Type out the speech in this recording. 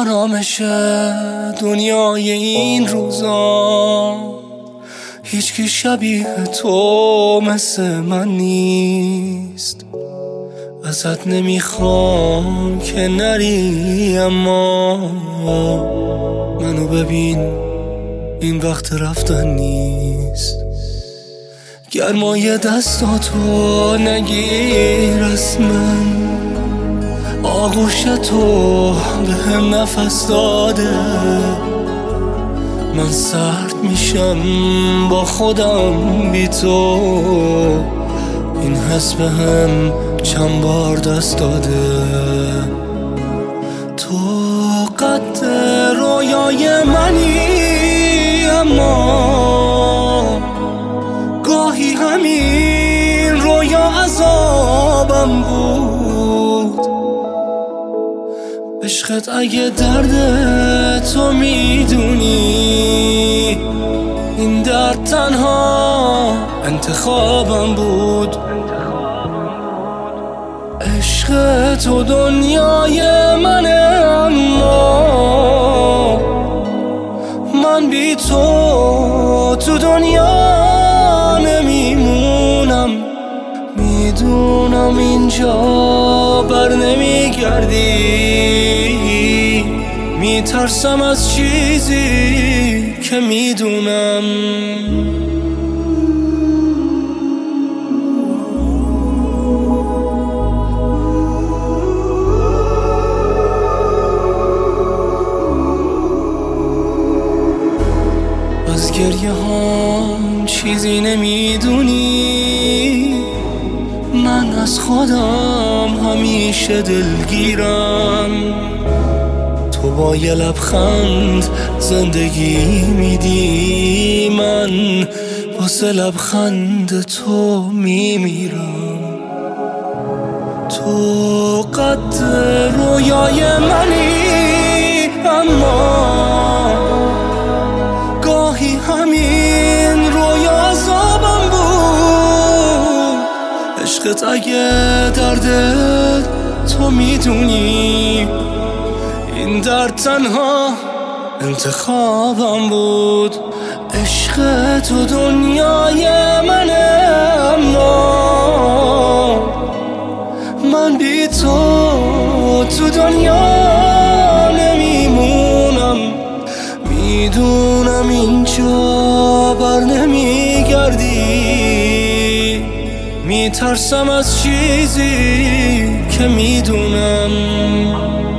آرامش دنیای این روزا هیچ کی شبیه تو مثل من نیست. ازت نمیخوام که نری، اما منو ببین، این وقت رفتن نیست. گرمای دستاتو نگیر از من، آغوش تو به هم نفس داده. من سرد میشم با خودم بی تو، این حس به هم چند بار دست داده. تو قد رویای منی، اما گاهی همین رویا عذابم بود. عشقت اگه درد تو میدونی، این درد تنها انتخابم بود. عشق تو دنیای منه، اما من بی تو دنیا نمیمونم. میدونم اینجا بر نمیگردی، میترسم از چیزی که میدونم. از گریه هم چیزی نمیدونی، من از خودم همیشه دلگیرم. تو با یه لبخند زندگی میدی، من واسه لبخند تو میمیرم. تو قد رویای منی، اما گاهی همین رویا عذابم بود. عشقت اگه درد تو میدونی، این درد تنها انتخابم بود. عشق تو دنیای منه، اما من بی تو دنیا نمیمونم. میدونم اینجا بر نمیگردی، میترسم از چیزی که میدونم.